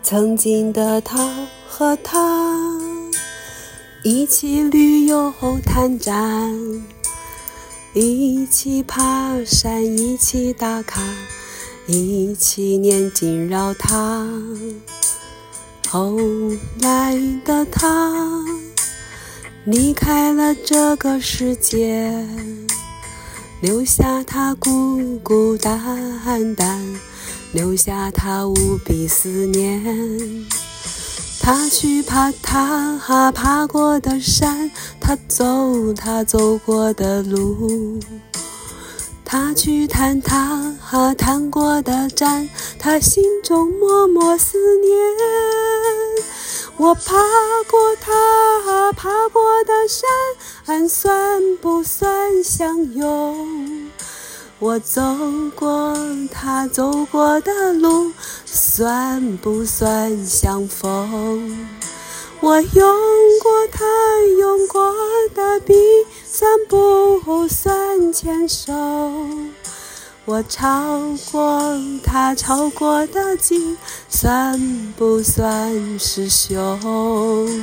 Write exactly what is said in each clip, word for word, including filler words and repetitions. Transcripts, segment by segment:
曾经的他和她一起旅游探展，一起爬山，一起打卡，一起念经绕塔。后来的他离开了这个世界，留下他孤孤单单，留下他无比思念。他去爬他爬过的山，他走他走过的路，他去探他探过的站，他心中默默思念。我爬过他爬过的山，算不算相拥？我走过他走过的路，算不算相逢？我用过他用过的笔，算不算牵手？我超过他超过的境，算不算师兄？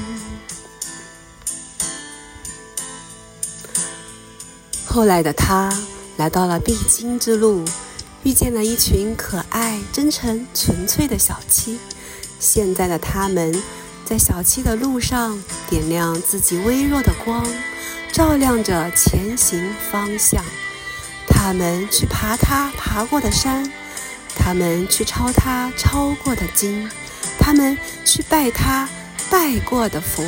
后来的他来到了必经之路，遇见了一群可爱、真诚、纯粹的小七。现在的他们在小七的路上点亮自己微弱的光，照亮着前行方向。他们去爬他爬过的山，他们去抄他抄过的经，他们去拜他拜过的佛。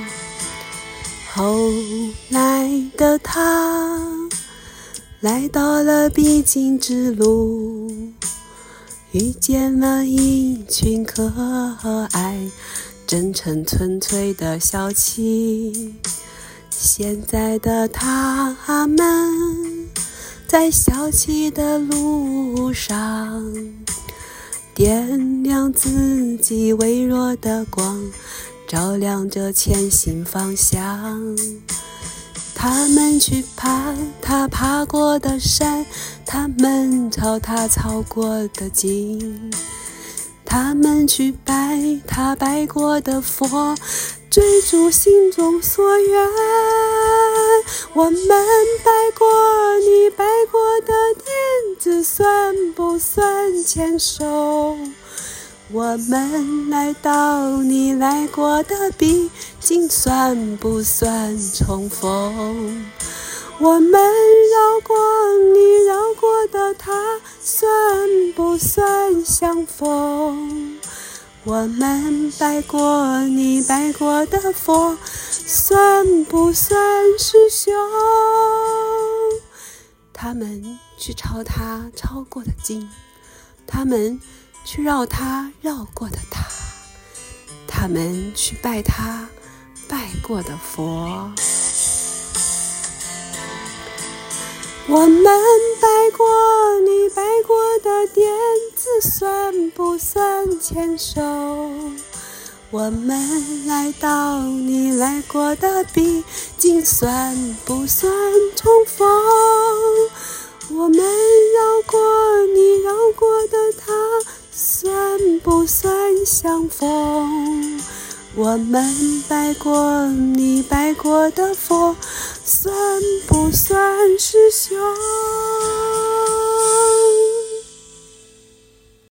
后来的他来到了必经之路，遇见了一群可爱、真诚纯粹的小七。现在的他们在小七的路上点亮自己微弱的光，照亮着前行方向。他们去爬他爬过的山，他们抄他抄过的经，他们去拜他拜过的佛，追逐心中所愿。我们拜过你拜过的点子，算不算牵手？我们来到你来过的必经，算不算重逢？我们绕过你绕过的他，算不算相逢？我们拜过你拜过的佛，算不算师兄？他们去抄他抄过的经，他们去绕他绕过的塔，他们去拜他拜过的佛。我们拜过你拜过的点子，算不算牵手？我们来到你来过的必经，算不算重逢？我们绕过你绕过的他，算不算相逢？我们拜过你拜过的佛，算不算师兄？